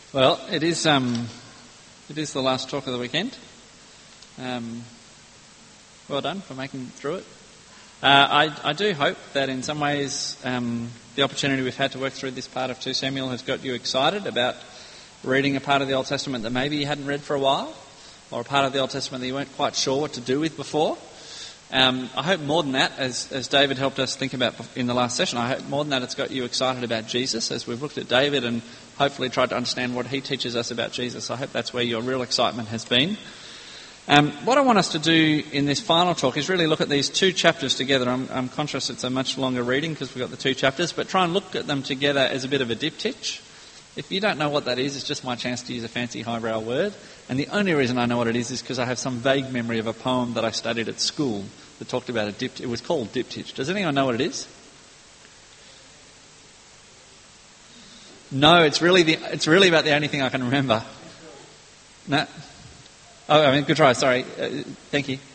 Well, it is the last talk of the weekend. Well done for making it through it. I do hope that in some ways the opportunity we've had to work through this part of 2 Samuel has got you excited about reading a part of the Old Testament that maybe you hadn't read for a while, or a part of the Old Testament that you weren't quite sure what to do with before. I hope more than that, as David helped us think about in the last session, I hope more than that it's got you excited about Jesus as we've looked at David and hopefully tried to understand what he teaches us about Jesus. I hope that's where your real excitement has been. What I want us to do in this final talk is really look at these two chapters together. I'm conscious it's a much longer reading because we've got the two chapters, but try and look at them together as a bit of a diptych. If you don't know what that is, it's just my chance to use a fancy highbrow word. And the only reason I know what it is because I have some vague memory of a poem that I studied at school that talked about a diptych. It was called diptych. Does anyone know what it is? No, it's really about the only thing I can remember. No. Oh, good try. Sorry. Thank you.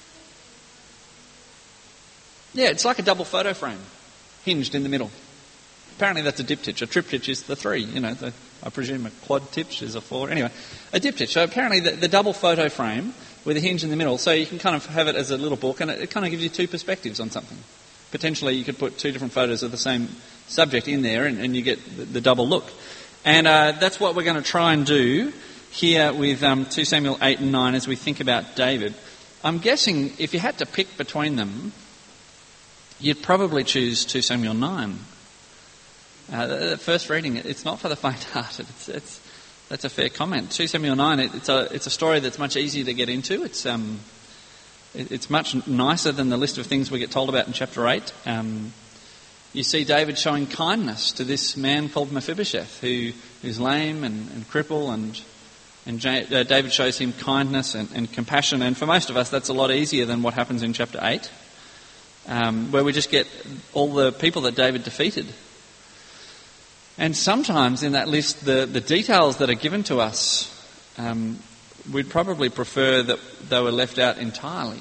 Yeah, it's like a double photo frame, hinged in the middle. Apparently that's a diptych. A triptych is the three. I presume a quadtych is a four. Anyway, a diptych. So apparently the double photo frame with a hinge in the middle, so you can kind of have it as a little book, and it kind of gives you two perspectives on something. Potentially you could put two different photos of the same subject in there, and you get the double look. And that's what we're going to try and do here with 2 Samuel 8 and 9 as we think about David. I'm guessing if you had to pick between them, you'd probably choose 2 Samuel 9. The first reading, it's not for the faint-hearted. That's a fair comment. 2 Samuel 9, it's a story that's much easier to get into. It's much nicer than the list of things we get told about in chapter 8. You see David showing kindness to this man called Mephibosheth, who's lame and cripple, and David shows him kindness and compassion. And for most of us, that's a lot easier than what happens in chapter 8, where we just get all the people that David defeated. And sometimes in that list, the details that are given to us, we'd probably prefer that they were left out entirely.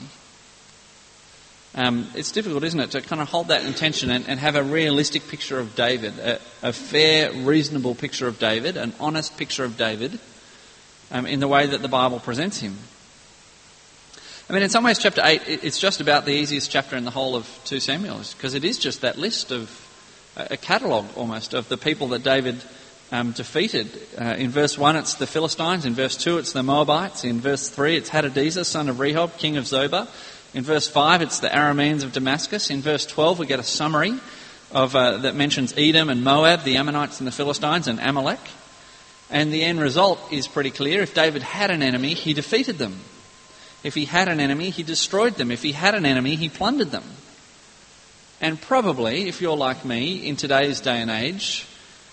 It's difficult, isn't it, to kind of hold that intention and have a realistic picture of David, a fair, reasonable picture of David, an honest picture of David, in the way that the Bible presents him. I mean, in some ways, chapter 8, it's just about the easiest chapter in the whole of 2 Samuel, because it is just that list of a catalogue almost of the people that David defeated. In verse 1 it's the Philistines, in verse 2 it's the Moabites, in verse 3 it's Hadadezer, son of Rehob, king of Zobah, in verse 5 it's the Arameans of Damascus, in verse 12 we get a summary of that mentions Edom and Moab, the Ammonites and the Philistines, and Amalek. And the end result is pretty clear. If David had an enemy, he defeated them. If he had an enemy, he destroyed them. If he had an enemy, he plundered them. And probably, if you're like me, in today's day and age,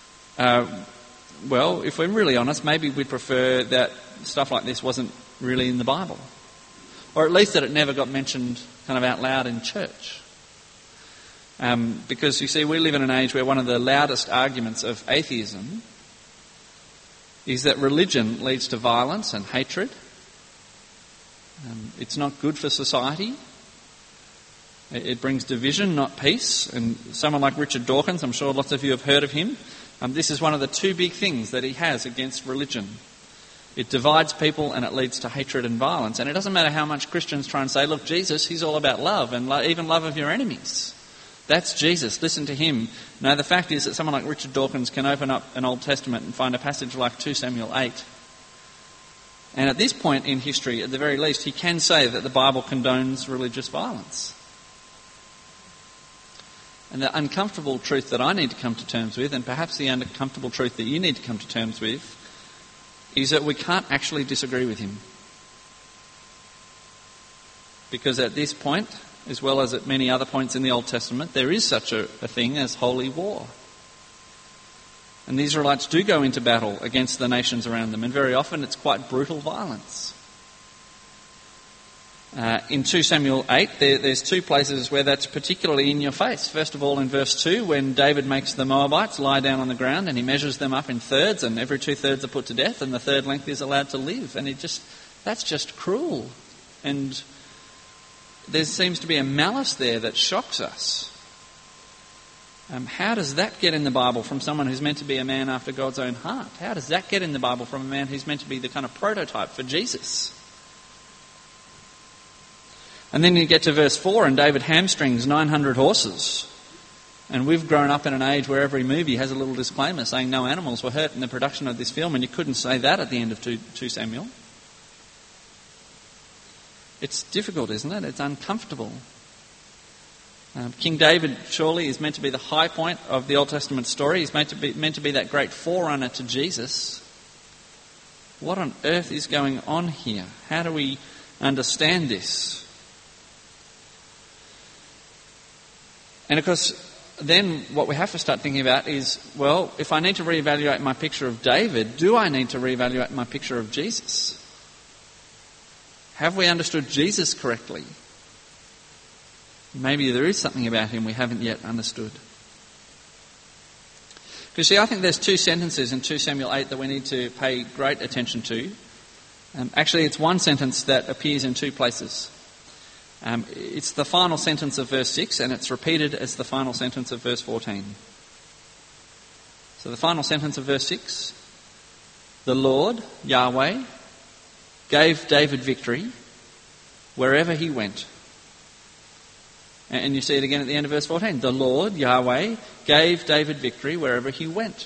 well, if we're really honest, maybe we'd prefer that stuff like this wasn't really in the Bible. Or at least that it never got mentioned kind of out loud in church. Because, you see, we live in an age where one of the loudest arguments of atheism is that religion leads to violence and hatred. It's not good for society. It brings division, not peace. And someone like Richard Dawkins, I'm sure lots of you have heard of him, this is one of the two big things that he has against religion. It divides people and it leads to hatred and violence. And it doesn't matter how much Christians try and say, look, Jesus, he's all about love and even love of your enemies. That's Jesus. Listen to him. No, the fact is that someone like Richard Dawkins can open up an Old Testament and find a passage like 2 Samuel 8. And at this point in history, at the very least, he can say that the Bible condones religious violence. And the uncomfortable truth that I need to come to terms with, and perhaps the uncomfortable truth that you need to come to terms with, is that we can't actually disagree with him. Because at this point, as well as at many other points in the Old Testament, there is such a thing as holy war. And the Israelites do go into battle against the nations around them, and very often it's quite brutal violence. In 2 Samuel 8, there's two places where that's particularly in your face. First of all, in verse 2, when David makes the Moabites lie down on the ground and he measures them up in thirds, and every 2/3 are put to death, and the third length is allowed to live. And that's just cruel. And there seems to be a malice there that shocks us. How does that get in the Bible from someone who's meant to be a man after God's own heart? How does that get in the Bible from a man who's meant to be the kind of prototype for Jesus? And then you get to verse 4 and David hamstrings 900 horses. And we've grown up in an age where every movie has a little disclaimer saying no animals were hurt in the production of this film, and you couldn't say that at the end of 2 Samuel. It's difficult, isn't it? It's uncomfortable. King David surely is meant to be the high point of the Old Testament story. He's meant to be that great forerunner to Jesus. What on earth is going on here? How do we understand this? And of course, then what we have to start thinking about is, well, if I need to reevaluate my picture of David, do I need to reevaluate my picture of Jesus? Have we understood Jesus correctly? Maybe there is something about him we haven't yet understood. Because see, I think there's 2 sentences in 2 Samuel 8 that we need to pay great attention to. Actually, it's one sentence that appears in 2 places. It's the final sentence of verse 6, and it's repeated as the final sentence of verse 14. So the final sentence of verse 6, the Lord, Yahweh, gave David victory wherever he went. And you see it again at the end of verse 14. The Lord, Yahweh, gave David victory wherever he went.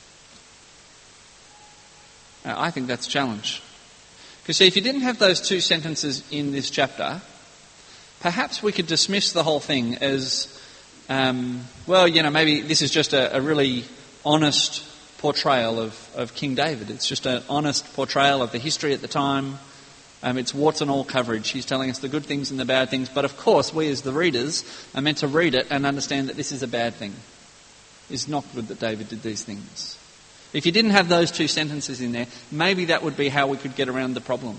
Now, I think that's a challenge. Because see, if you didn't have those 2 sentences in this chapter, perhaps we could dismiss the whole thing as, maybe this is just a really honest portrayal of King David. It's just an honest portrayal of the history at the time. It's warts and all coverage. He's telling us the good things and the bad things. But of course, we as the readers are meant to read it and understand that this is a bad thing. It's not good that David did these things. If you didn't have those 2 sentences in there, maybe that would be how we could get around the problem.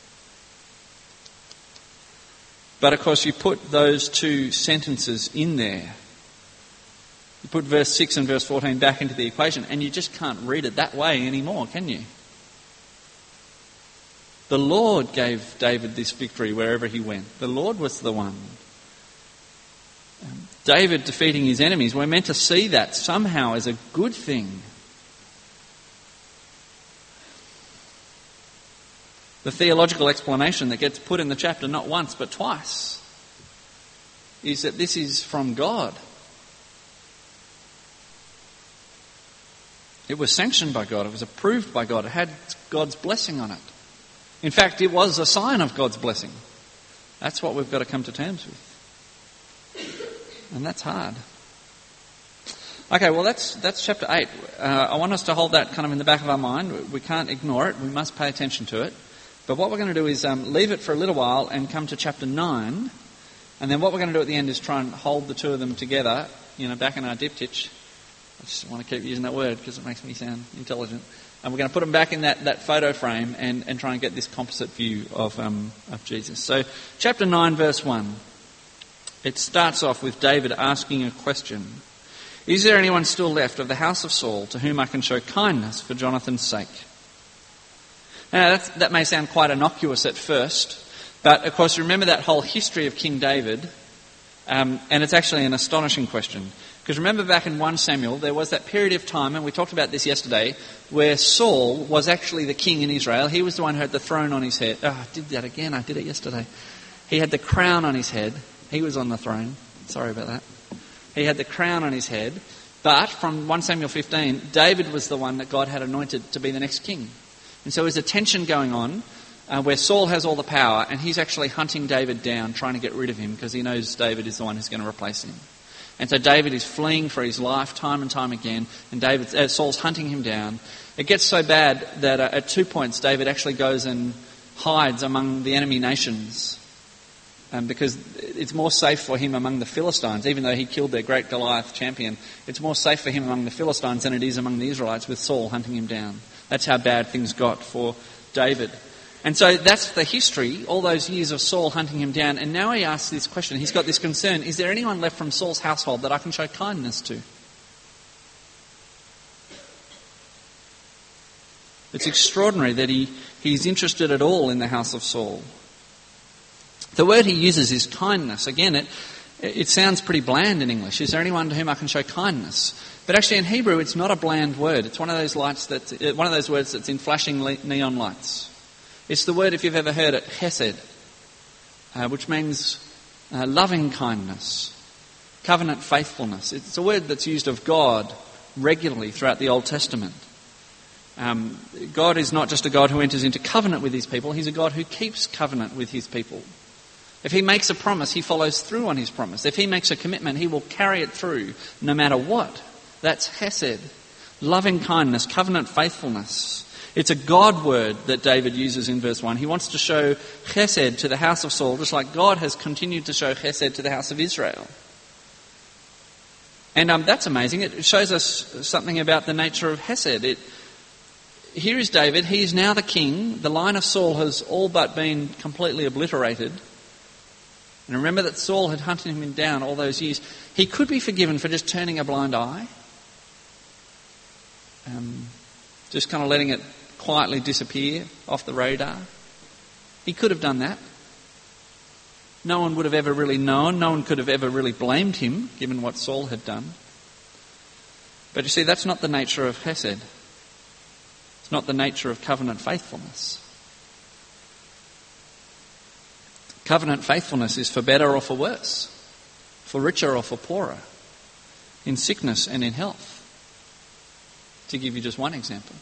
But of course, you put those 2 sentences in there. You put verse 6 and verse 14 back into the equation, and you just can't read it that way anymore, can you? The Lord gave David this victory wherever he went. The Lord was the one. David defeating his enemies, we're meant to see that somehow as a good thing. The theological explanation that gets put in the chapter not once but twice is that this is from God. It was sanctioned by God. It was approved by God. It had God's blessing on it. In fact, it was a sign of God's blessing. That's what we've got to come to terms with. And that's hard. Okay, well that's chapter 8. I want us to hold that kind of in the back of our mind. We can't ignore it. We must pay attention to it. But what we're going to do is leave it for a little while and come to chapter 9. And then what we're going to do at the end is try and hold the 2 of them together, back in our diptych. I just want to keep using that word because it makes me sound intelligent. And we're going to put them back in that photo frame and try and get this composite view of Jesus. So chapter 9, verse 1. It starts off with David asking a question. Is there anyone still left of the house of Saul to whom I can show kindness for Jonathan's sake? Now that may sound quite innocuous at first, but of course remember that whole history of King David, and it's actually an astonishing question. Because remember back in 1 Samuel, there was that period of time, and we talked about this yesterday, where Saul was actually the king in Israel. He was the one who had the throne on his head. Oh, I did that again. I did it yesterday. He had the crown on his head. He was on the throne. Sorry about that. He had the crown on his head. But from 1 Samuel 15, David was the one that God had anointed to be the next king. And so there's a tension going on where Saul has all the power, and he's actually hunting David down, trying to get rid of him, because he knows David is the one who's going to replace him. And so David is fleeing for his life time and time again, and Saul's hunting him down. It gets so bad that at 2 points David actually goes and hides among the enemy nations because it's more safe for him among the Philistines, even though he killed their great Goliath champion. It's more safe for him among the Philistines than it is among the Israelites, with Saul hunting him down. That's how bad things got for David. And so that's the history, all those years of Saul hunting him down. And now he asks this question. He's got this concern. Is there anyone left from Saul's household that I can show kindness to? It's extraordinary that he's interested at all in the house of Saul. The word he uses is kindness. Again, It sounds pretty bland in English. Is there anyone to whom I can show kindness? But actually in Hebrew it's not a bland word. It's one of those words that's in flashing neon lights. It's the word, if you've ever heard it, chesed, which means loving kindness, covenant faithfulness. It's a word that's used of God regularly throughout the Old Testament. God is not just a God who enters into covenant with his people, he's a God who keeps covenant with his people. If he makes a promise, he follows through on his promise. If he makes a commitment, he will carry it through no matter what. That's chesed, loving kindness, covenant faithfulness. It's a God word that David uses in verse 1. He wants to show chesed to the house of Saul, just like God has continued to show chesed to the house of Israel. And that's amazing. It shows us something about the nature of chesed. Here is David. He is now the king. The line of Saul has all but been completely obliterated. And remember that Saul had hunted him down all those years. He could be forgiven for just turning a blind eye. Just kind of letting it quietly disappear off the radar. He could have done that. No one would have ever really known. No one could have ever really blamed him, given what Saul had done. But you see, that's not the nature of chesed. It's not the nature of covenant faithfulness. Covenant faithfulness is for better or for worse, for richer or for poorer, in sickness and in health, to give you just one example.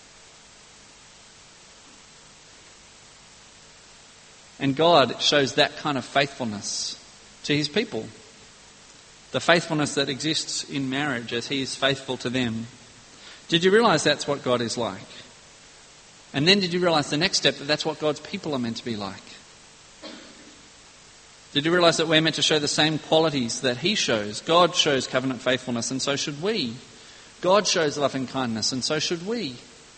And God shows that kind of faithfulness to his people. The faithfulness that exists in marriage as he is faithful to them. Did you realise that's what God is like? And then did you realise the next step, that that's what God's people are meant to be like? Did you realise that we're meant to show the same qualities that he shows? God shows covenant faithfulness, and so should we. God shows loving kindness, and so should we.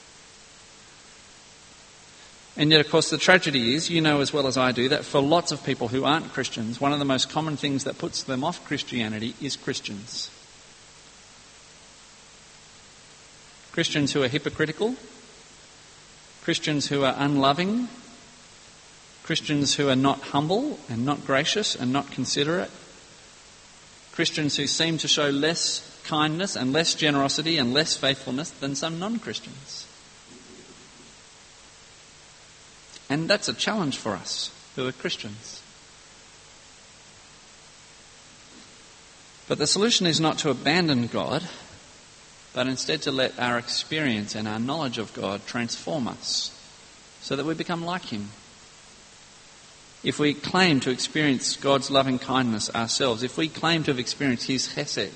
And yet, of course, the tragedy is, you know as well as I do, that for lots of people who aren't Christians, one of the most common things that puts them off Christianity is Christians. Christians who are hypocritical, Christians who are unloving, Christians who are not humble and not gracious and not considerate, Christians who seem to show less kindness and less generosity and less faithfulness than some non-Christians. And that's a challenge for us who are Christians. But the solution is not to abandon God, but instead to let our experience and our knowledge of God transform us so that we become like him. If we claim to experience God's loving kindness ourselves, if we claim to have experienced his chesed,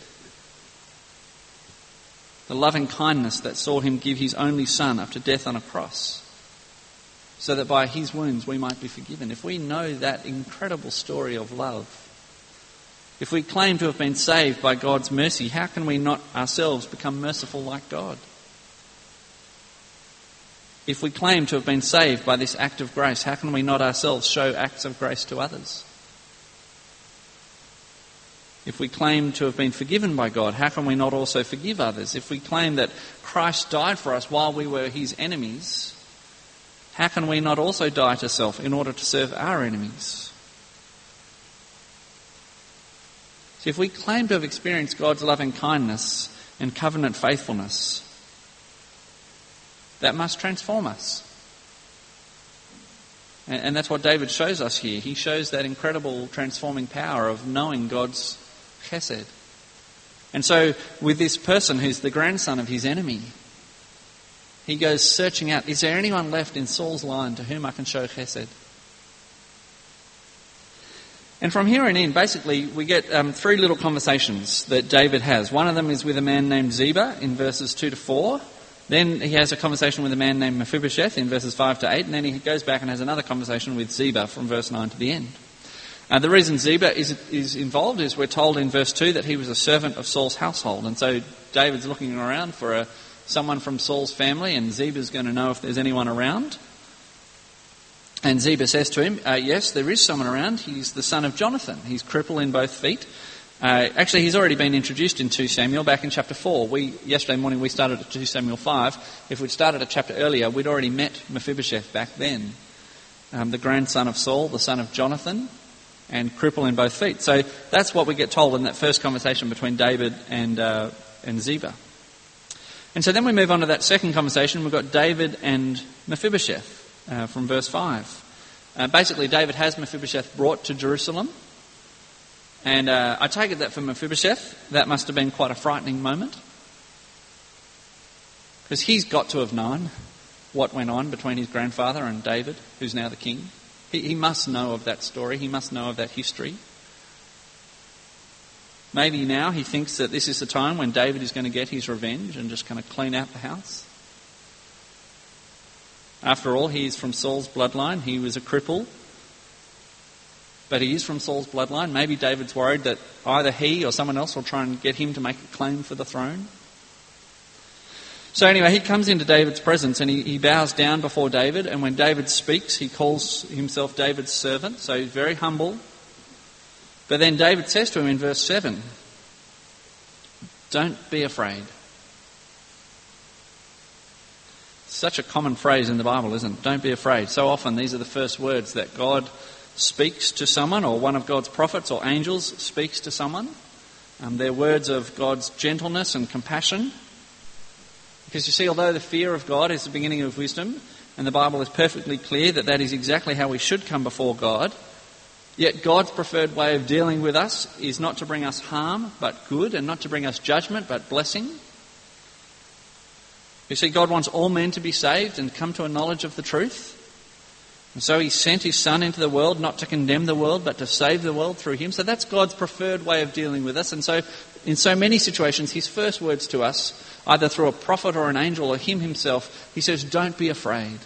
the loving kindness that saw him give his only son up to death on a cross, so that by his wounds we might be forgiven. If we know that incredible story of love, if we claim to have been saved by God's mercy, how can we not ourselves become merciful like God? If we claim to have been saved by this act of grace, how can we not ourselves show acts of grace to others? If we claim to have been forgiven by God, how can we not also forgive others? If we claim that Christ died for us while we were his enemies, how can we not also die to self in order to serve our enemies? So if we claim to have experienced God's loving kindness and covenant faithfulness, that must transform us. And that's what David shows us here. He shows that incredible transforming power of knowing God's chesed. And so with this person who's the grandson of his enemy, he goes searching out, is there anyone left in Saul's line to whom I can show chesed? And from here on in, basically, we get three little conversations that David has. One of them is with a man named Ziba in verses 2 to 4. Then he has a conversation with a man named Mephibosheth in verses 5 to 8. And then he goes back and has another conversation with Ziba from verse 9 to the end. The reason Ziba is involved is we're told in verse 2 that he was a servant of Saul's household. And so David's looking around for someone from Saul's family, and Ziba's going to know if there's anyone around. And Ziba says to him, yes, there is someone around. He's the son of Jonathan. He's crippled in both feet. Actually, he's already been introduced in 2 Samuel back in chapter 4. Yesterday morning we started at 2 Samuel 5. If we'd started a chapter earlier, we'd already met Mephibosheth back then. The grandson of Saul, the son of Jonathan. and cripple in both feet. So that's what we get told in that first conversation between David and Ziba. And so then we move on to that second conversation. We've got David and Mephibosheth from verse 5. Basically, David has Mephibosheth brought to Jerusalem. And I take it that for Mephibosheth, that must have been quite a frightening moment. Because he's got to have known what went on between his grandfather and David, who's now the king. He must know of that story. He must know of that history. Maybe now he thinks that this is the time when David is going to get his revenge and just kind of clean out the house. After all, he is from Saul's bloodline. He was a cripple. But he is from Saul's bloodline. Maybe David's worried that either he or someone else will try and get him to make a claim for the throne. So anyway, he comes into David's presence and he bows down before David. And when David speaks, he calls himself David's servant. So he's very humble. But then David says to him in verse 7, "Don't be afraid." Such a common phrase in the Bible, isn't it? Don't be afraid. So often these are the first words that God speaks to someone, or one of God's prophets or angels speaks to someone. They're words of God's gentleness and compassion. Because you see, although the fear of God is the beginning of wisdom, and the Bible is perfectly clear that that is exactly how we should come before God, yet God's preferred way of dealing with us is not to bring us harm, but good, and not to bring us judgment, but blessing. You see, God wants all men to be saved and come to a knowledge of the truth. And so he sent his Son into the world, not to condemn the world, but to save the world through him. So that's God's preferred way of dealing with us. And so in so many situations, his first words to us, either through a prophet or an angel or him himself, he says, "Don't be afraid.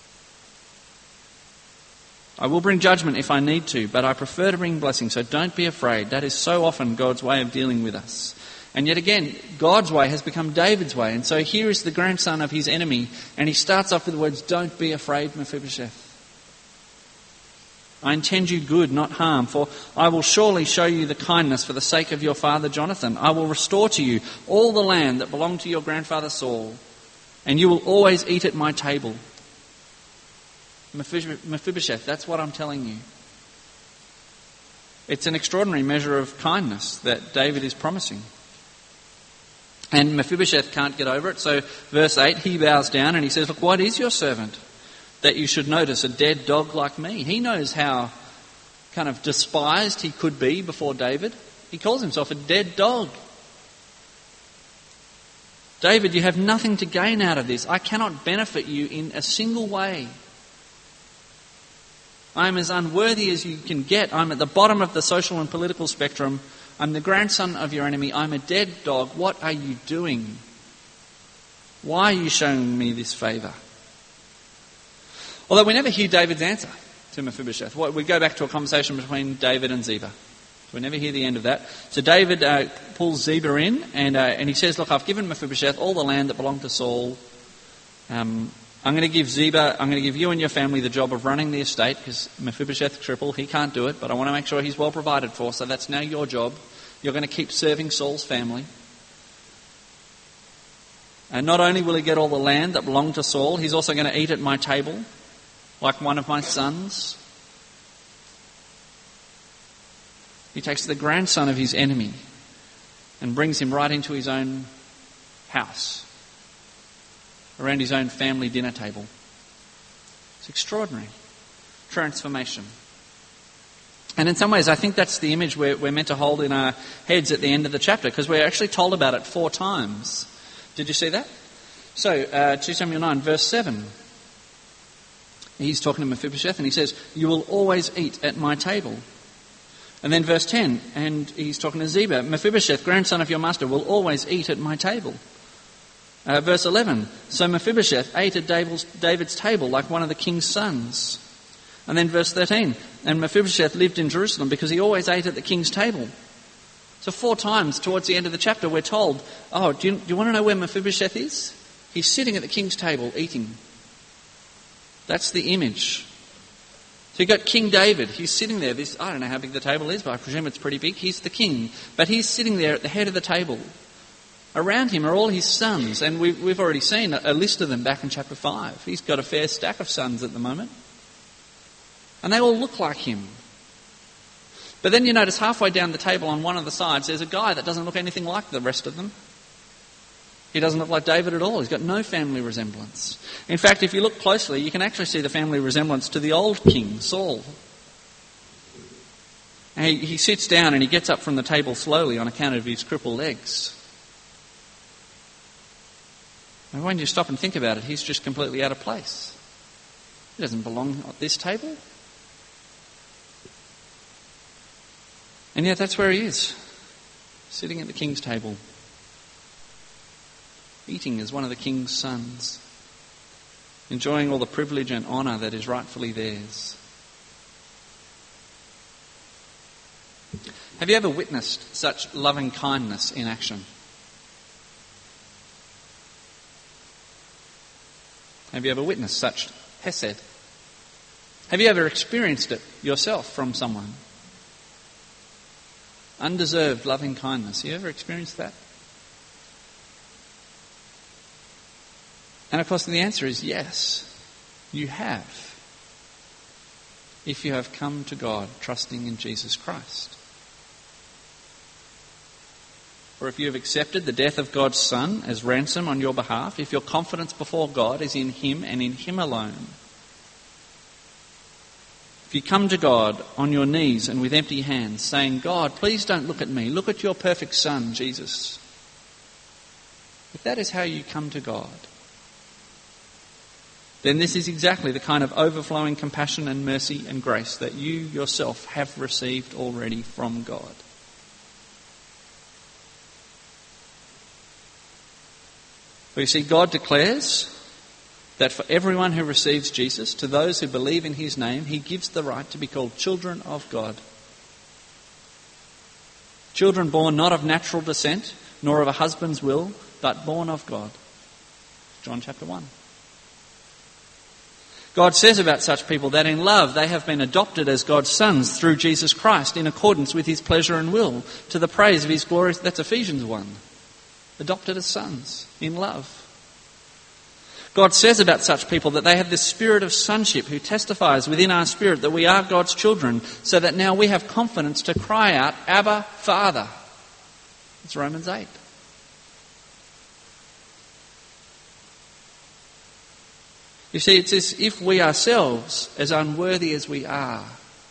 I will bring judgment if I need to, but I prefer to bring blessing, so don't be afraid." That is so often God's way of dealing with us. And yet again, God's way has become David's way. And so here is the grandson of his enemy, and he starts off with the words, "Don't be afraid, Mephibosheth. I intend you good, not harm, for I will surely show you the kindness for the sake of your father Jonathan. I will restore to you all the land that belonged to your grandfather Saul, and you will always eat at my table." Mephibosheth, that's what I'm telling you. It's an extraordinary measure of kindness that David is promising. And Mephibosheth can't get over it, so verse 8, he bows down and he says, "Look, what is your servant that you should notice a dead dog like me?" He knows how kind of despised he could be before David. He calls himself a dead dog. "David, you have nothing to gain out of this. I cannot benefit you in a single way. I am as unworthy as you can get. I'm at the bottom of the social and political spectrum. I'm the grandson of your enemy. I'm a dead dog. What are you doing? Why are you showing me this favour?" Although we never hear David's answer to Mephibosheth. We go back to a conversation between David and Ziba. We never hear the end of that. So David pulls Ziba in and he says, "Look, I've given Mephibosheth all the land that belonged to Saul. I'm going to give you and your family the job of running the estate, because Mephibosheth's cripple, he can't do it, but I want to make sure he's well provided for, so that's now your job. You're going to keep serving Saul's family. And not only will he get all the land that belonged to Saul, he's also going to eat at my table, like one of my sons." He takes the grandson of his enemy and brings him right into his own house, around his own family dinner table. It's extraordinary. Transformation. And in some ways, I think that's the image we're meant to hold in our heads at the end of the chapter, because we're actually told about it 4 times. Did you see that? So, 2 Samuel 9, verse 7. He's talking to Mephibosheth and he says, "You will always eat at my table." And then verse 10, and he's talking to Ziba, "Mephibosheth, grandson of your master, will always eat at my table." Verse 11, "So Mephibosheth ate at David's table like one of the king's sons." And then verse 13, "And Mephibosheth lived in Jerusalem because he always ate at the king's table." So 4 times towards the end of the chapter we're told, do you want to know where Mephibosheth is? He's sitting at the king's table eating. That's the image. So you've got King David. He's sitting there. I don't know how big the table is, but I presume it's pretty big. He's the king. But he's sitting there at the head of the table. Around him are all his sons. And we've already seen a list of them back in chapter 5. He's got a fair stack of sons at the moment. And they all look like him. But then you notice halfway down the table on one of the sides there's a guy that doesn't look anything like the rest of them. He doesn't look like David at all. He's got no family resemblance. In fact, if you look closely, you can actually see the family resemblance to the old king, Saul. And he sits down and he gets up from the table slowly on account of his crippled legs. And when you stop and think about it, he's just completely out of place. He doesn't belong at this table. And yet that's where he is, sitting at the king's table, eating as one of the king's sons, enjoying all the privilege and honour that is rightfully theirs. Have you ever witnessed such loving kindness in action? Have you ever witnessed such hesed? Have you ever experienced it yourself from someone? Undeserved loving kindness. You ever experienced that? And of course the answer is yes, you have. If you have come to God trusting in Jesus Christ. Or if you have accepted the death of God's Son as ransom on your behalf, if your confidence before God is in Him and in Him alone. If you come to God on your knees and with empty hands saying, God, please don't look at me, look at your perfect Son, Jesus. If that is how you come to God, then this is exactly the kind of overflowing compassion and mercy and grace that you yourself have received already from God. For you see, God declares that for everyone who receives Jesus, to those who believe in His name, He gives the right to be called children of God. Children born not of natural descent, nor of a husband's will, but born of God. John chapter 1. God says about such people that in love they have been adopted as God's sons through Jesus Christ in accordance with His pleasure and will, to the praise of His glory. That's Ephesians 1. Adopted as sons in love. God says about such people that they have this spirit of sonship who testifies within our spirit that we are God's children, so that now we have confidence to cry out, Abba, Father. It's Romans 8. You see, it's as if we ourselves, as unworthy as we are,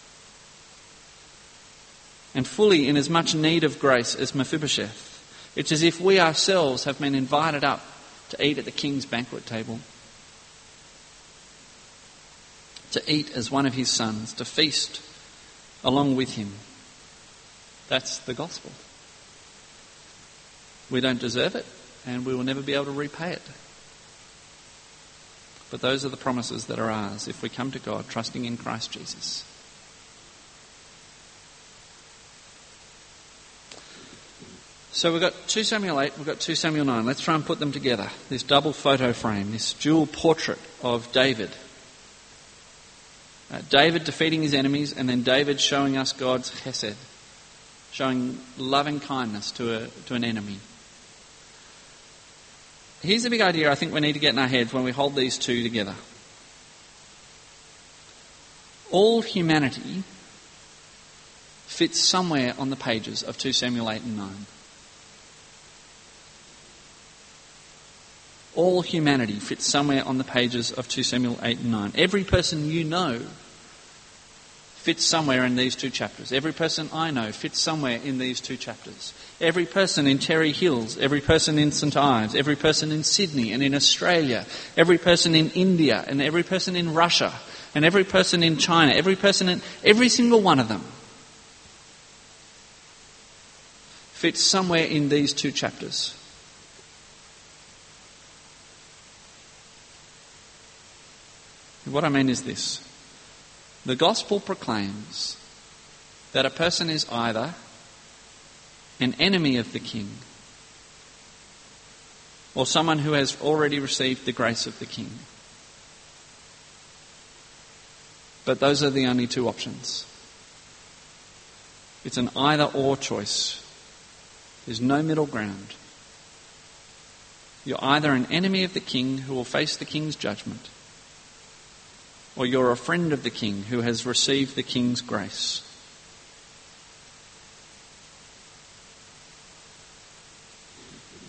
and fully in as much need of grace as Mephibosheth, it's as if we ourselves have been invited up to eat at the king's banquet table, to eat as one of his sons, to feast along with him. That's the gospel. We don't deserve it, and we will never be able to repay it. But those are the promises that are ours if we come to God trusting in Christ Jesus. So we've got 2 Samuel 8, we've got 2 Samuel 9. Let's try and put them together. This double photo frame, this dual portrait of David. David defeating his enemies, and then David showing us God's chesed, showing loving kindness to an enemy. Here's the big idea I think we need to get in our heads when we hold these two together. All humanity fits somewhere on the pages of 2 Samuel 8 and 9. All humanity fits somewhere on the pages of 2 Samuel 8 and 9. Every person you know fits somewhere in these two chapters. Every person I know fits somewhere in these two chapters. Every person in Terry Hills, every person in St Ives, every person in Sydney and in Australia, every person in India and every person in Russia and every person in China, every single one of them fits somewhere in these two chapters. What I mean is this. The gospel proclaims that a person is either an enemy of the king or someone who has already received the grace of the king. But those are the only two options. It's an either-or choice. There's no middle ground. You're either an enemy of the king who will face the king's judgment, or you're a friend of the king who has received the king's grace.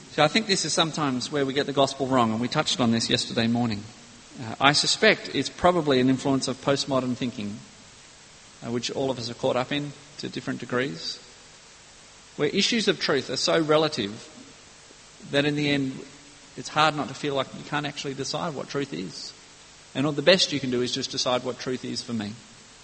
So I think this is sometimes where we get the gospel wrong, and we touched on this yesterday morning. I suspect it's probably an influence of postmodern thinking, which all of us are caught up in to different degrees, where issues of truth are so relative that in the end it's hard not to feel like you can't actually decide what truth is. And all the best you can do is just decide what truth is for me.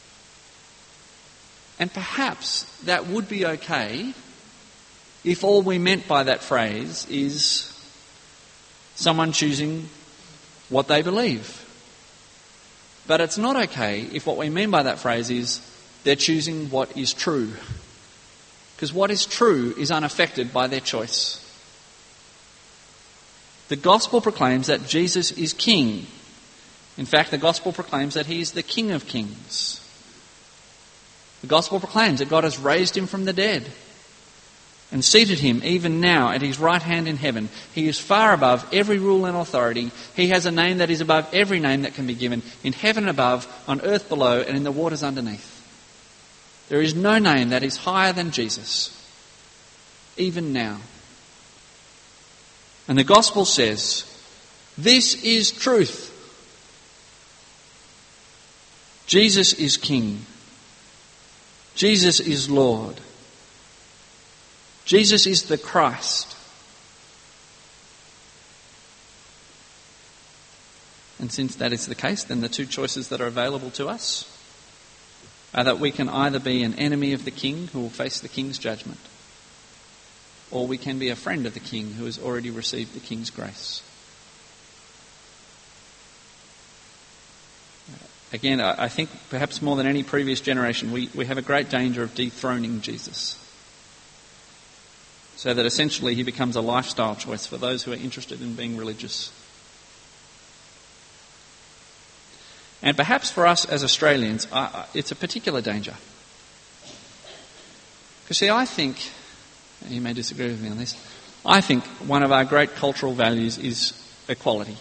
And perhaps that would be okay if all we meant by that phrase is someone choosing what they believe. But it's not okay if what we mean by that phrase is they're choosing what is true. Because what is true is unaffected by their choice. The gospel proclaims that Jesus is King. In fact, the gospel proclaims that he is the King of Kings. The gospel proclaims that God has raised him from the dead and seated him even now at his right hand in heaven. He is far above every rule and authority. He has a name that is above every name that can be given, in heaven above, on earth below, and in the waters underneath. There is no name that is higher than Jesus, even now. And the gospel says, this is truth. Jesus is King. Jesus is Lord. Jesus is the Christ. And since that is the case, then the two choices that are available to us are that we can either be an enemy of the King who will face the King's judgment, or we can be a friend of the King who has already received the King's grace. Again, I think perhaps more than any previous generation, we have a great danger of dethroning Jesus, so that essentially he becomes a lifestyle choice for those who are interested in being religious. And perhaps for us as Australians, it's a particular danger. Because see, I think, and you may disagree with me on this, I think one of our great cultural values is equality.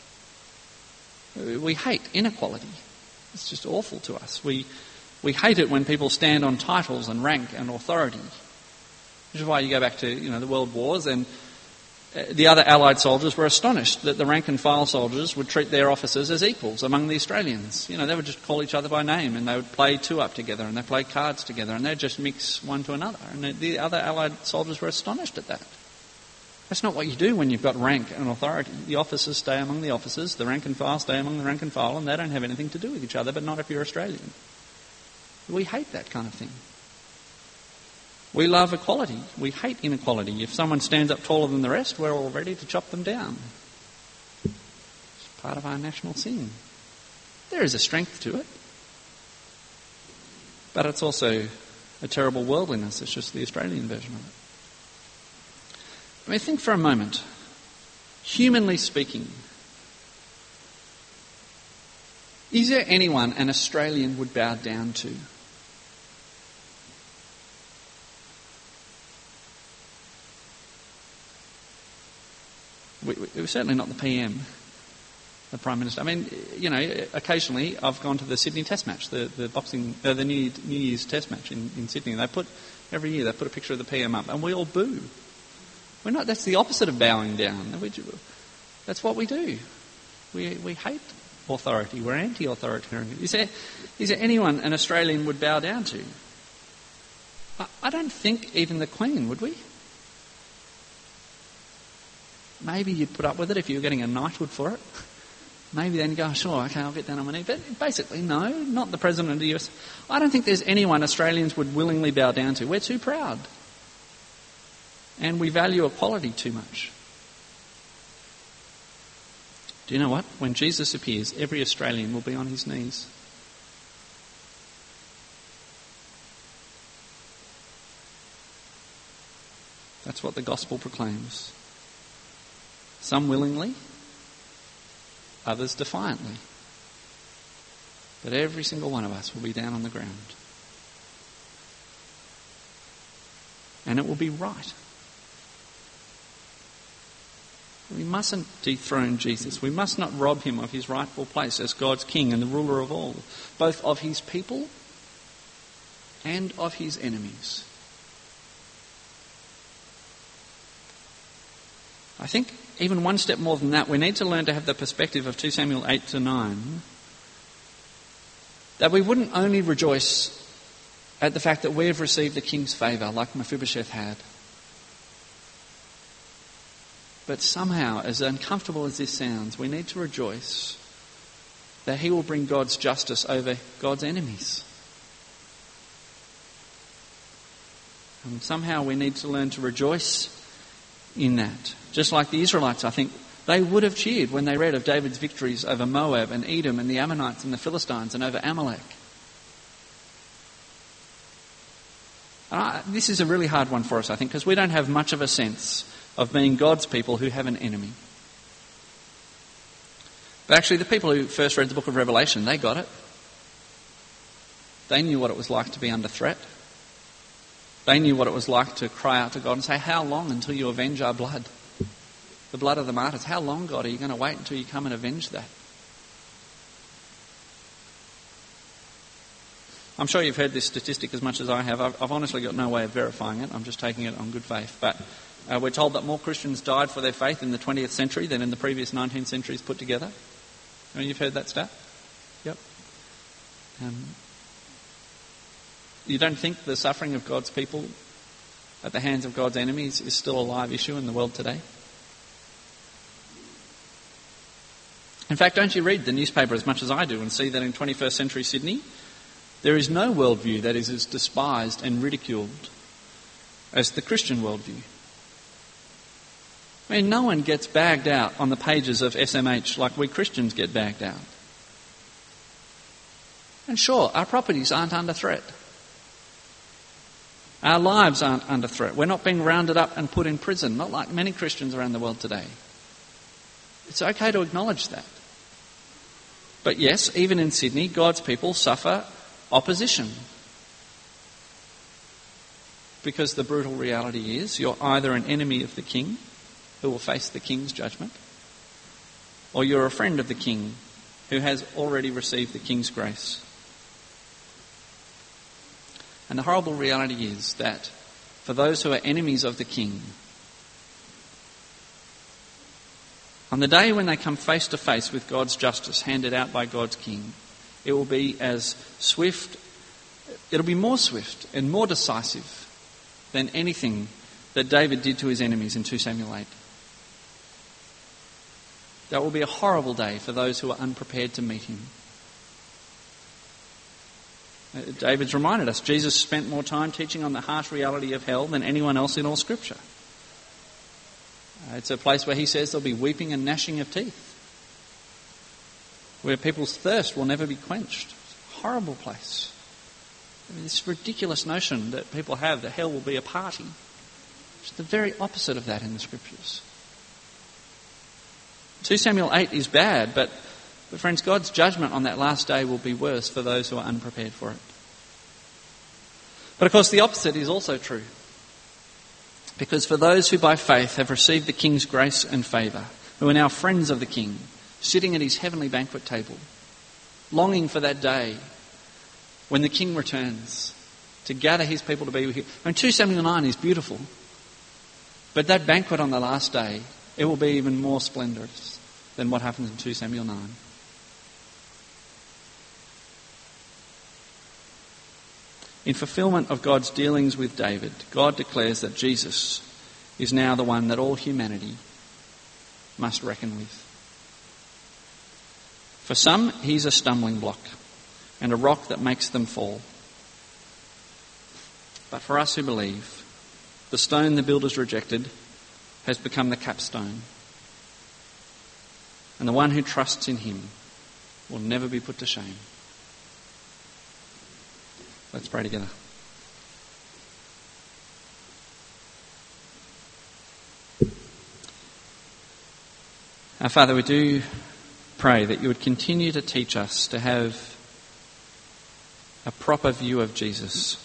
We hate inequality. It's just awful to us. We hate it when people stand on titles and rank and authority. Which is why you go back to the World Wars, and the other Allied soldiers were astonished that the rank and file soldiers would treat their officers as equals among the Australians. They would just call each other by name, and they would play two-up together, and they'd play cards together, and they'd just mix one to another. And the other Allied soldiers were astonished at that. That's not what you do when you've got rank and authority. The officers stay among the officers, the rank and file stay among the rank and file, and they don't have anything to do with each other, but not if you're Australian. We hate that kind of thing. We love equality. We hate inequality. If someone stands up taller than the rest, we're all ready to chop them down. It's part of our national sin. There is a strength to it. But it's also a terrible worldliness. It's just the Australian version of it. I mean, think for a moment. Humanly speaking, is there anyone an Australian would bow down to? It was certainly not the PM, the Prime Minister. I mean, occasionally I've gone to the Sydney Test match, the New Year's Test match in Sydney. Every year they put a picture of the PM up, and we all boo. We're not. That's the opposite of bowing down. That's what we do. We hate authority. We're anti-authoritarian. Is there anyone an Australian would bow down to? I don't think even the Queen, would we? Maybe you'd put up with it if you were getting a knighthood for it. Maybe then you go, sure, okay, I'll get down on my knee. But basically, no, not the President of the US. I don't think there's anyone Australians would willingly bow down to. We're too proud. And we value equality too much. Do you know what? When Jesus appears, every Australian will be on his knees. That's what the gospel proclaims. Some willingly, others defiantly. But every single one of us will be down on the ground. And it will be right. We mustn't dethrone Jesus. We must not rob him of his rightful place as God's King and the ruler of all, both of his people and of his enemies. I think even one step more than that, we need to learn to have the perspective of 2 Samuel 8 to 9, that we wouldn't only rejoice at the fact that we have received the king's favour like Mephibosheth had, but somehow, as uncomfortable as this sounds, we need to rejoice that he will bring God's justice over God's enemies. And somehow we need to learn to rejoice in that. Just like the Israelites, I think, they would have cheered when they read of David's victories over Moab and Edom and the Ammonites and the Philistines and over Amalek. This is a really hard one for us, I think, because we don't have much of a sense of being God's people who have an enemy. But actually, the people who first read the book of Revelation, they got it. They knew what it was like to be under threat. They knew what it was like to cry out to God and say, how long until you avenge our blood? The blood of the martyrs. How long, God, are you going to wait until you come and avenge that? I'm sure you've heard this statistic as much as I have. I've honestly got no way of verifying it. I'm just taking it on good faith. But we're told that more Christians died for their faith in the 20th century than in the previous 19 centuries put together. I mean, you've heard that stat? Yep. You don't think the suffering of God's people at the hands of God's enemies is still a live issue in the world today? In fact, don't you read the newspaper as much as I do and see that in 21st century Sydney, there is no worldview that is as despised and ridiculed as the Christian worldview. I mean, no one gets bagged out on the pages of SMH like we Christians get bagged out. And sure, our properties aren't under threat. Our lives aren't under threat. We're not being rounded up and put in prison, not like many Christians around the world today. It's okay to acknowledge that. But yes, even in Sydney, God's people suffer opposition. Because the brutal reality is you're either an enemy of the king, who will face the king's judgment, or you're a friend of the king, who has already received the king's grace. And the horrible reality is that for those who are enemies of the king, on the day when they come face to face with God's justice handed out by God's king, it will be as swift, it'll be more swift and more decisive than anything that David did to his enemies in 2 Samuel 8. That will be a horrible day for those who are unprepared to meet him. David's reminded us, Jesus spent more time teaching on the harsh reality of hell than anyone else in all Scripture. It's a place where he says there'll be weeping and gnashing of teeth, where people's thirst will never be quenched. It's a horrible place. This ridiculous notion that people have that hell will be a party. It's the very opposite of that in the Scriptures. 2 Samuel 8 is bad, but friends, God's judgment on that last day will be worse for those who are unprepared for it. But of course the opposite is also true. Because for those who by faith have received the king's grace and favour, who are now friends of the king, sitting at his heavenly banquet table, longing for that day when the king returns to gather his people to be with him. I mean, 2 Samuel 9 is beautiful, but that banquet on the last day, it will be even more splendorous than what happens in 2 Samuel 9. In fulfillment of God's dealings with David, God declares that Jesus is now the one that all humanity must reckon with. For some, he's a stumbling block and a rock that makes them fall. But for us who believe, the stone the builders rejected has become the capstone. And the one who trusts in him will never be put to shame. Let's pray together. Our Father, we do pray that you would continue to teach us to have a proper view of Jesus.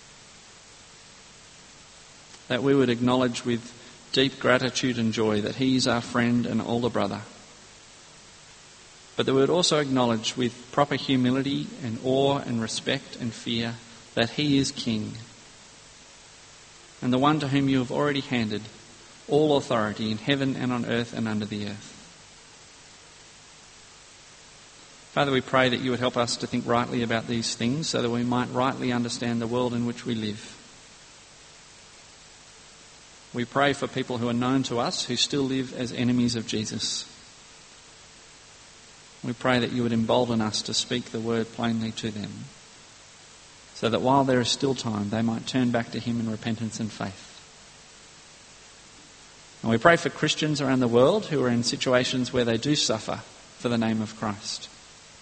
That we would acknowledge with deep gratitude and joy that he is our friend and older brother. But that we would also acknowledge with proper humility and awe and respect and fear that he is King, and the one to whom you have already handed all authority in heaven and on earth and under the earth. Father, we pray that you would help us to think rightly about these things so that we might rightly understand the world in which we live. We pray for people who are known to us who still live as enemies of Jesus. We pray that you would embolden us to speak the word plainly to them, so that while there is still time, they might turn back to him in repentance and faith. And we pray for Christians around the world who are in situations where they do suffer for the name of Christ.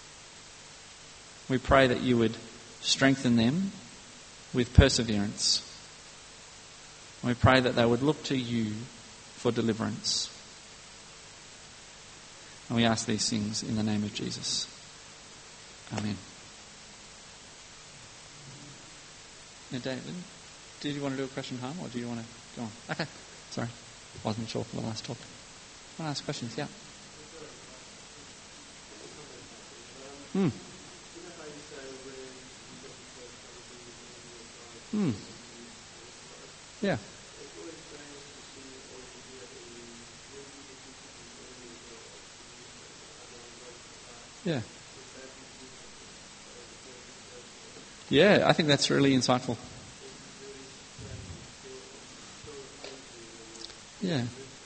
We pray that you would strengthen them with perseverance. We pray that they would look to you for deliverance. And we ask these things in the name of Jesus. Amen. Now, David, did you want to do a question home or do you want to go on? Okay, sorry. Wasn't sure for the last talk. Want to ask questions? Yeah. Yeah. Yeah. Yeah, I think that's really insightful. Yeah.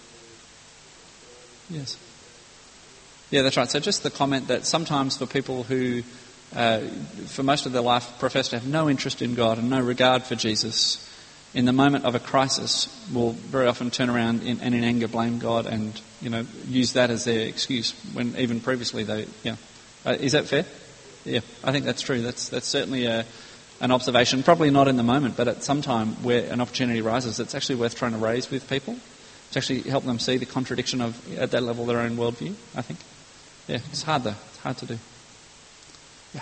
Yes. Yeah, that's right. So just the comment that sometimes for people who, for most of their life, profess to have no interest in God and no regard for Jesus, in the moment of a crisis, will very often turn around and in anger blame God and, use that as their excuse when even previously they, is that fair? Yeah, I think that's true. That's certainly an observation, probably not in the moment, but at some time where an opportunity arises, it's actually worth trying to raise with people to actually help them see the contradiction of, at that level, their own worldview, I think. Yeah, it's hard though. It's hard to do. Yeah.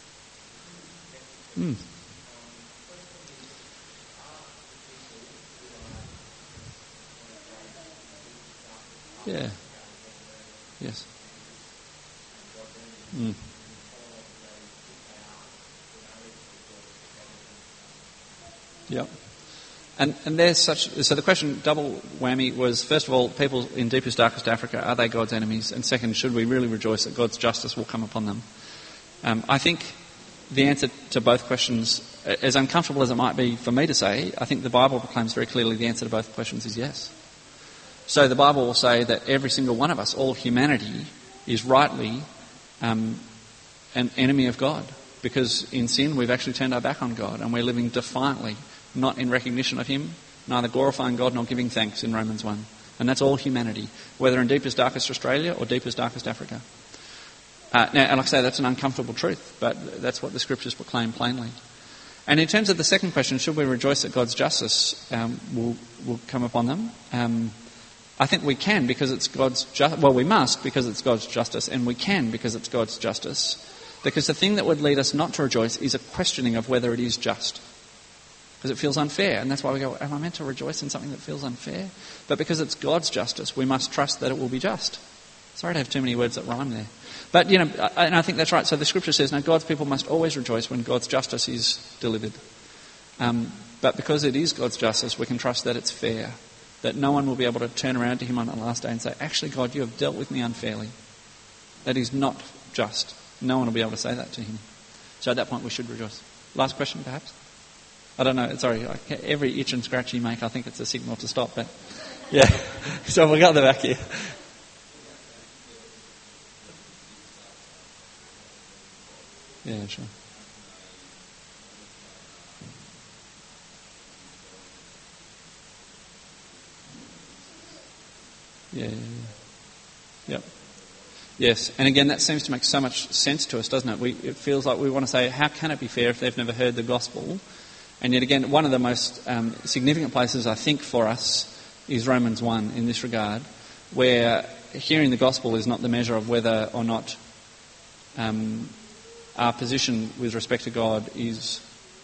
Yeah. Yes. Yep. And there's so the question, double whammy, was first of all, people in deepest, darkest Africa, are they God's enemies? And second, should we really rejoice that God's justice will come upon them? I think the answer to both questions, as uncomfortable as it might be for me to say, I think the Bible proclaims very clearly the answer to both questions is yes. So the Bible will say that every single one of us, all humanity, is rightly an enemy of God. Because in sin we've actually turned our back on God and we're living defiantly, not in recognition of him, neither glorifying God nor giving thanks in Romans 1. And that's all humanity, whether in deepest, darkest Australia or deepest, darkest Africa. Now, and like I say, that's an uncomfortable truth, but that's what the Scriptures proclaim plainly. And in terms of the second question, should we rejoice that God's justice will come upon them? I think we can because it's God's justice. Well, we must because it's God's justice, and we can because it's God's justice. Because the thing that would lead us not to rejoice is a questioning of whether it is just. Because it feels unfair, and that's why we go, am I meant to rejoice in something that feels unfair? But because it's God's justice, we must trust that it will be just. Sorry to have too many words that rhyme there. But, and I think that's right. So the Scripture says, no, God's people must always rejoice when God's justice is delivered. But because it is God's justice, we can trust that it's fair. That no one will be able to turn around to him on the last day and say, actually, God, you have dealt with me unfairly. That is not just. No one will be able to say that to him. So at that point, we should rejoice. Last question, perhaps? I don't know. Sorry, every itch and scratch you make, I think it's a signal to stop. But yeah, so we'll go at the back here. Yeah, sure. Yeah. Yep. Yes, and again, that seems to make so much sense to us, doesn't it? It feels like we want to say, how can it be fair if they've never heard the gospel? And yet again, one of the most significant places, I think, for us is Romans 1 in this regard, where hearing the gospel is not the measure of whether or not our position with respect to God is,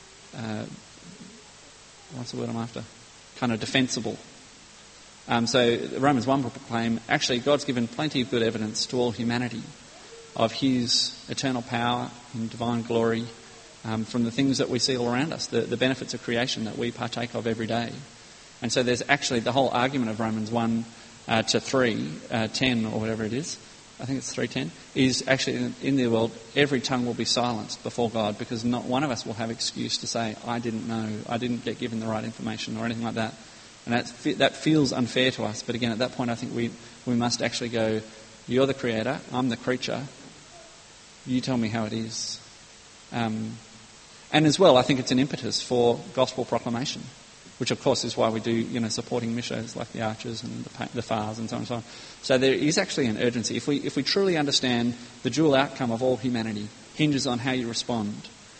what's the word I'm after? Kind of defensible. So Romans 1 will proclaim, actually God's given plenty of good evidence to all humanity of his eternal power and divine glory from the things that we see all around us, the benefits of creation that we partake of every day. And so there's actually the whole argument of Romans 1 to 3, 10 or whatever it is, I think it's 3:10, is actually in the world, every tongue will be silenced before God, because not one of us will have excuse to say, I didn't know, I didn't get given the right information or anything like that. And that feels unfair to us. But again, at that point, I think we must actually go, you're the creator, I'm the creature, you tell me how it is. And as well, I think it's an impetus for gospel proclamation, which of course is why we do, supporting missions like the Archers and the FARs and so on and so on. So there is actually an urgency. If we truly understand the dual outcome of all humanity hinges on how you respond,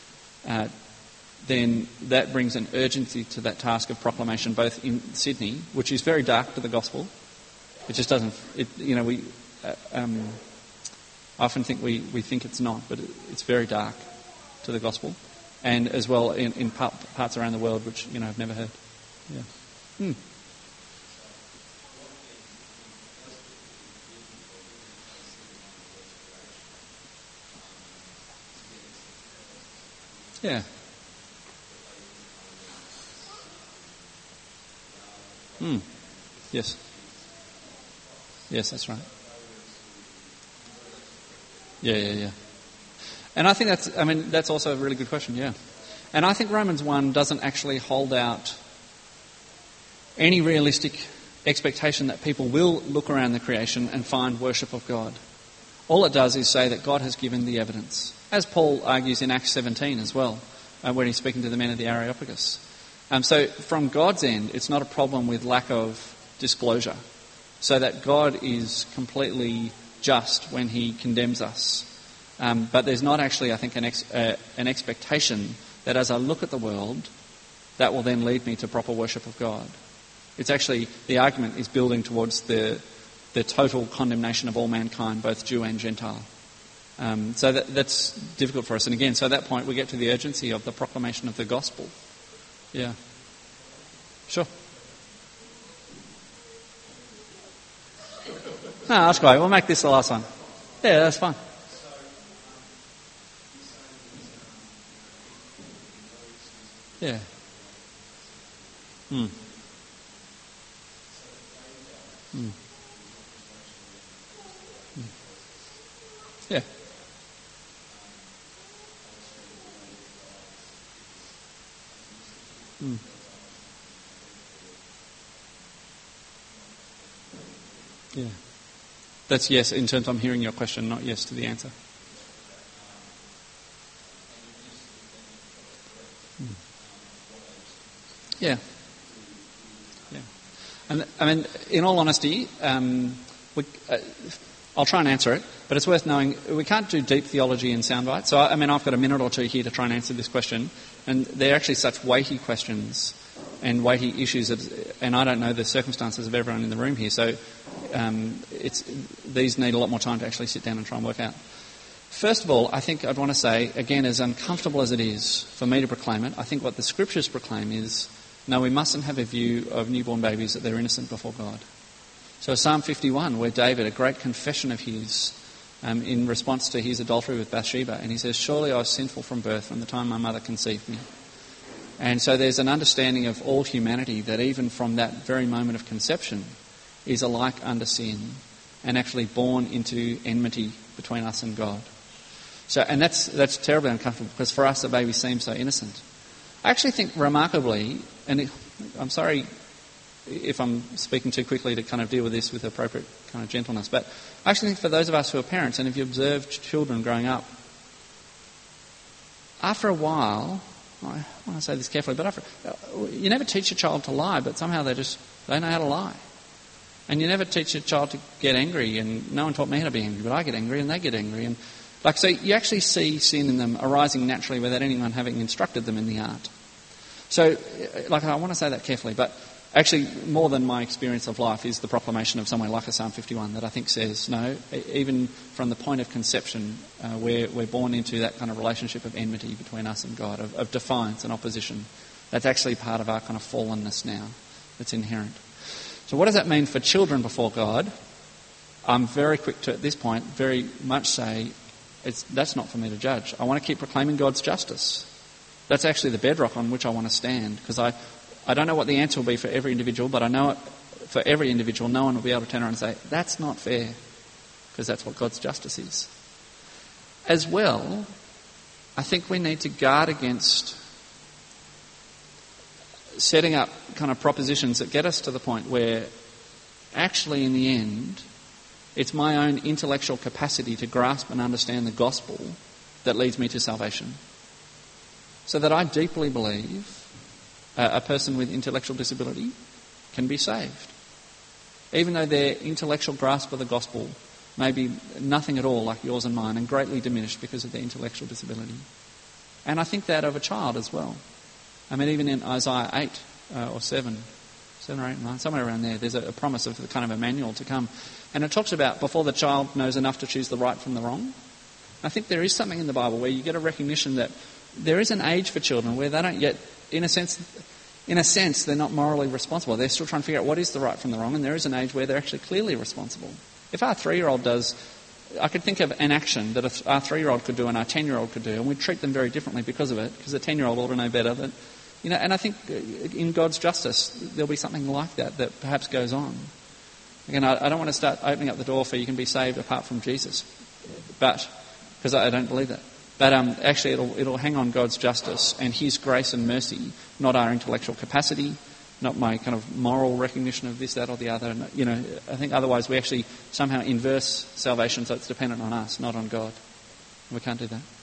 then that brings an urgency to that task of proclamation, both in Sydney, which is very dark to the gospel. It just doesn't. I often think we think it's not, but it's very dark to the gospel, and as well in parts around the world which I've never heard. Yeah. Yeah. Yes. Yes, that's right. Yeah. And I think that's also a really good question, yeah. And I think Romans 1 doesn't actually hold out any realistic expectation that people will look around the creation and find worship of God. All it does is say that God has given the evidence, as Paul argues in Acts 17 as well, when he's speaking to the men of the Areopagus. So from God's end, it's not a problem with lack of disclosure, so that God is completely just when he condemns us. But there's not actually, I think, an expectation that as I look at the world, that will then lead me to proper worship of God. It's actually, the argument is building towards the total condemnation of all mankind, both Jew and Gentile. So that's difficult for us. And again, so at that point we get to the urgency of the proclamation of the gospel. Yeah. Sure. No, that's great. We'll make this the last one. Yeah, that's fine. Yeah. Yeah. Yeah. That's yes, in terms I'm hearing your question, not yes to the answer. Yeah. And in all honesty, I'll try and answer it, but it's worth knowing we can't do deep theology in soundbite. So, I've got a minute or two here to try and answer this question, and they're actually such weighty questions and weighty issues, and I don't know the circumstances of everyone in the room here, so these need a lot more time to actually sit down and try and work out. First of all, I think I'd want to say, again, as uncomfortable as it is for me to proclaim it, I think what the Scriptures proclaim is, no, we mustn't have a view of newborn babies that they're innocent before God. So Psalm 51, where David, a great confession of his, in response to his adultery with Bathsheba, and he says, surely I was sinful from birth, from the time my mother conceived me. And so there's an understanding of all humanity that even from that very moment of conception is alike under sin and actually born into enmity between us and God. So, and that's terribly uncomfortable, because for us the baby seems so innocent. I actually think remarkably, and I'm sorry if I'm speaking too quickly to kind of deal with this with appropriate kind of gentleness, but I actually think for those of us who are parents, and if you observed children growing up, after a while, I want to say this carefully, but you never teach a child to lie, but somehow they know how to lie. And you never teach a child to get angry, and no one taught me how to be angry, but I get angry and they get angry. And so you actually see sin in them arising naturally without anyone having instructed them in the art. So, I want to say that carefully, but actually more than my experience of life is the proclamation of somewhere like a Psalm 51 that I think says, no, even from the point of conception, we're born into that kind of relationship of enmity between us and God, of defiance and opposition. That's actually part of our kind of fallenness now. That's inherent. So what does that mean for children before God? I'm very quick to, at this point, very much say, that's not for me to judge. I want to keep proclaiming God's justice. That's actually the bedrock on which I want to stand, because I don't know what the answer will be for every individual, but I know it, for every individual, no one will be able to turn around and say, that's not fair, because that's what God's justice is. As well, I think we need to guard against setting up kind of propositions that get us to the point where actually in the end it's my own intellectual capacity to grasp and understand the gospel that leads me to salvation. So that I deeply believe a person with intellectual disability can be saved. Even though their intellectual grasp of the gospel may be nothing at all like yours and mine and greatly diminished because of their intellectual disability. And I think that of a child as well. I mean, even in Isaiah 8 or 7 or 8, 9, somewhere around there, there's a promise of kind of a manual to come. And it talks about before the child knows enough to choose the right from the wrong. I think there is something in the Bible where you get a recognition that there is an age for children where they don't yet, in a sense, they're not morally responsible. They're still trying to figure out what is the right from the wrong, and there is an age where they're actually clearly responsible. If our 3-year-old does, I could think of an action that our 3-year-old could do and our 10-year-old could do, and we'd treat them very differently because of it, because the 10-year-old ought to know better. Than, and I think in God's justice, there'll be something like that perhaps goes on. Again, I don't want to start opening up the door for you can be saved apart from Jesus, but because I don't believe that. But actually it'll hang on God's justice and his grace and mercy, not our intellectual capacity, not my kind of moral recognition of this, that or the other. And, I think otherwise we actually somehow inverse salvation so it's dependent on us, not on God. We can't do that.